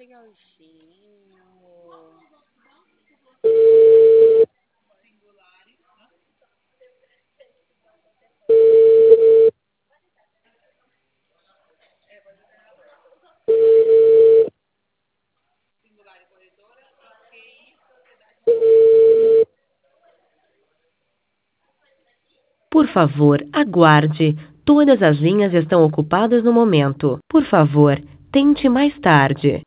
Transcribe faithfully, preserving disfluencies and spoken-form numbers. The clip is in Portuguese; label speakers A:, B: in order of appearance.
A: legalzinho.
B: Por favor, aguarde. Todas as linhas estão ocupadas no momento. Por favor, tente mais tarde.